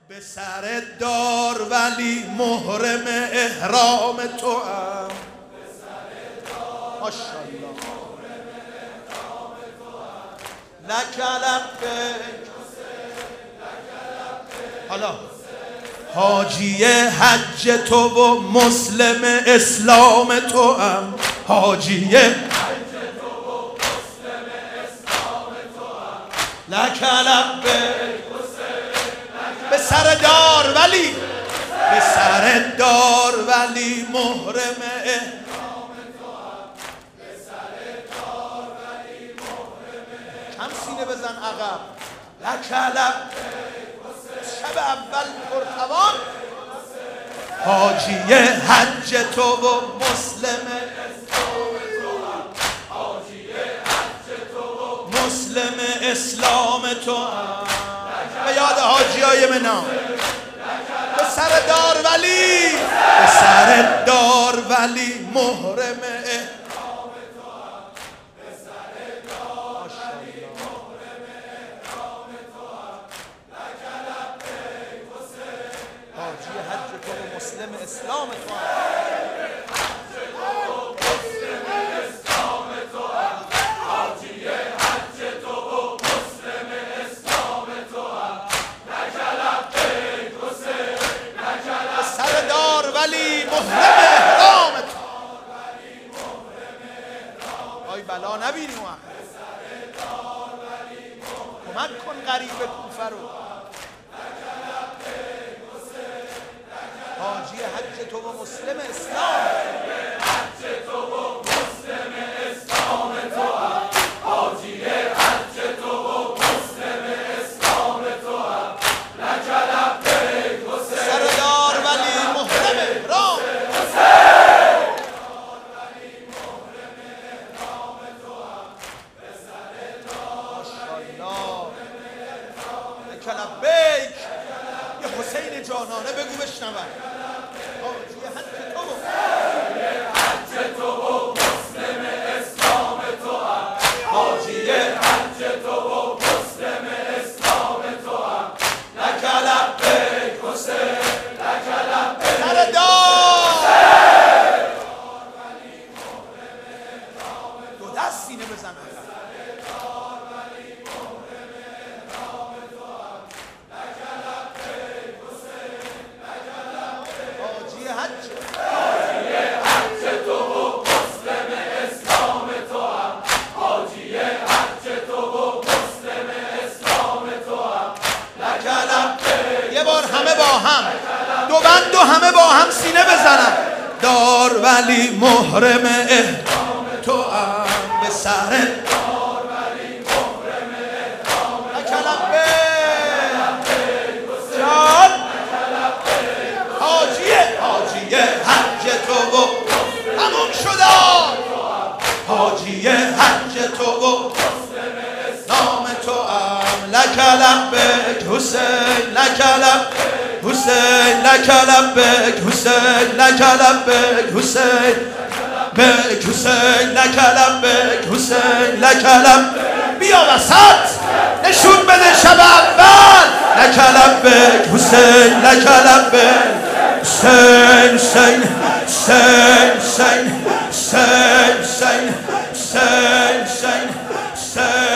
به سر دار ولی محرم احرام تو هم. ماشاءالله لکلم به حالا حاجی حج تو و مسلم اسلام تو هم. حاجی حج تو و مسلم اسلام تو هم. لکلم به سر دار ولی به سر دار ولی محرم احرام تو هم. به سر دار ولی محرم کم سینه بزن عقب. لکلم شب اول پرتوان حاجی حج تو و مسلم اسلام تو هم. حاجی حج تو و مسلم اسلام تو هم. به یاد حاجی های منام به سر دار ولی به سر دار ولی محرم احرام تو هم. به سر دار ولی محرم احرام تو هم. حاجی حج تو و مسلم اسلام تو هم. ولی محرم احرام تو. آی بلا نبینی ما کمک کن غریب کوفه رو. حاجی حج تو و مسلم اسلام. حج تو و مسلم اسلام تو هم. حاجی حج تو و مسلم اسلام تو هم. لکلم سردار ولی محرم احرام. ماشاءالله لبیک. یه حسین جانانه بگو بشنون. حاجی حج تو و مسلم اسلام تو هم. حاجی حج تو و مسلم اسلام تو هم. لک لبیک حسین لک لبیک. سر دار دو دست سینه بزن. همه با هم دو بند و همه با هم سینه بزنن. دار ولی محرم احرام تو هم. به سر دار ولی محرم احرام تو هم. جان حاجی حج تو و تموم شد. حاجی حج تو و مسلم اسلام تو هم. لک لبیک حسین لک لبیک حسین لک لبیک حسین لک لبیک حسین لبیک حسین لک لبیک حسین لک لبیک. بیا وسط نشون بده شب اول. لک لبیک حسین لک لبیک حسین حسین حسین حسین حسین حسین حسین حسین